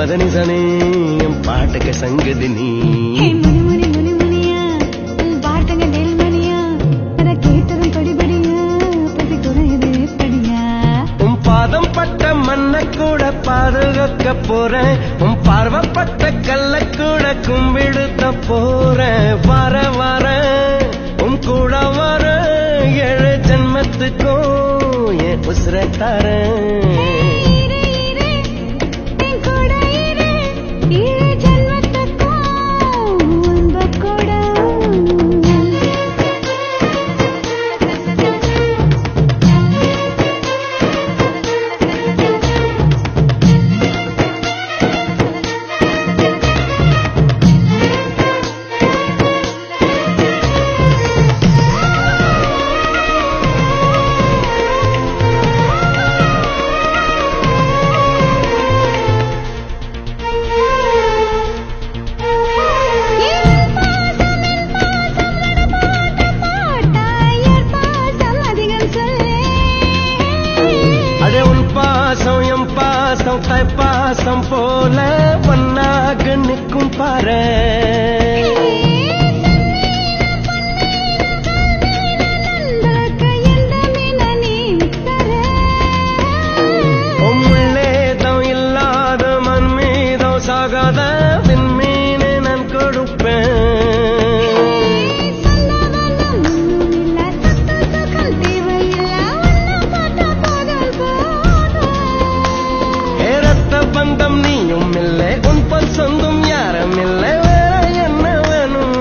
பதனி சனி என் பாட்டுக்கு சங்கதி நீ பாட்டுங்க நெல்மணியா அதை கேட்டதும் படிபடியா பசி குறையது படியா உன் பாதம் பட்ட மண்ணை கூட பாதுகாக்க போறேன் உன் பார்வப்பட்ட கல்ல கூட கும்பிடுத்த போறேன் வர வர உன் கூட வர 7 ஜென்மத்துக்கும் என் உசுரை தரேன் பாசம் போல ஒன்னாக நிற்கும் பாரு முள்ளேதம் இல்லாத மண் மீதம் சாகாத விண்மீனை நான் கொடுப்பேன் பந்தம் நீயும் இல்லை உன் பல் சொந்தம் யாரும் இல்லை வேற என்ன வேணும்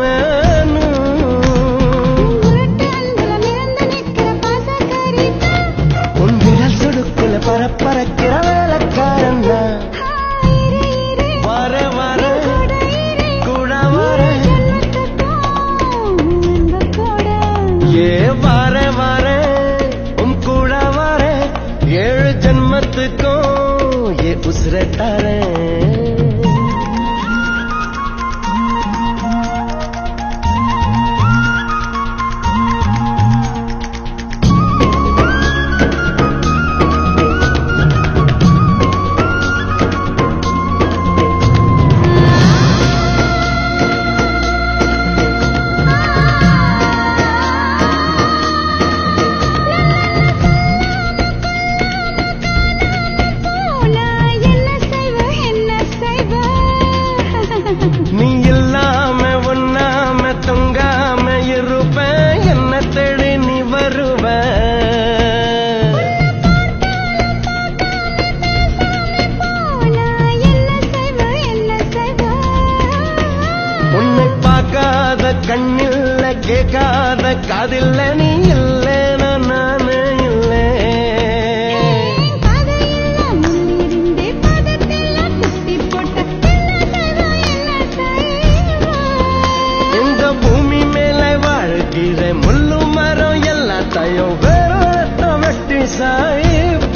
உன் விரல் சொடுக்குல பரப்பறக்கிற வேலைக்காரன் வர வர கூட வர ஏ வர வர உன் கூட வர 7 ஜென்மத்துக்கும் உசுரை தரேன் நீ இல்லாம ஒண்ணாம தொங்காம இருப்பேன் என்ன தேடி நீ வருவ உன்னை பார்க்காத கண்ணில்ல கேட்காத காதில்ல நீ இல்லை நானே இல்லை பூமி மேல வாழ்கிற முள்ளு மரம் எல்லாத்தையும் வேற வெட்டி சாய்ப்ப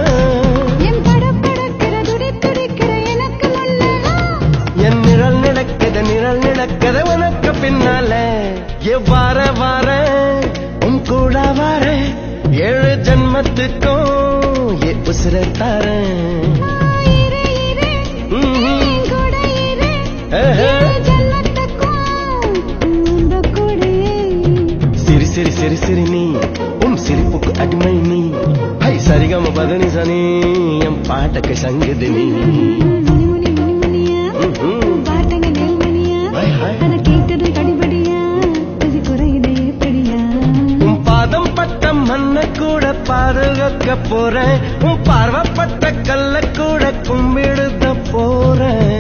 என் நிழல் நடக்குது உனக்கு பின்னால எவ்வாற வார உன் கூட வார 7 ஜென்மத்துக்கும் என் உசுரை தரேன் சிரி சிரி நீ உன் சிரிப்புக்கு அடிமை நீ ஹை சரிகம பதனி சனி என் பாட்டுக்கு சங்கதி நீ உன் பாதம் பட்ட மண்ணை கூட பாதுகாக்க போறேன் உன் பார்வப்பட்ட கல்ல கூட கும்பிடுத போறேன்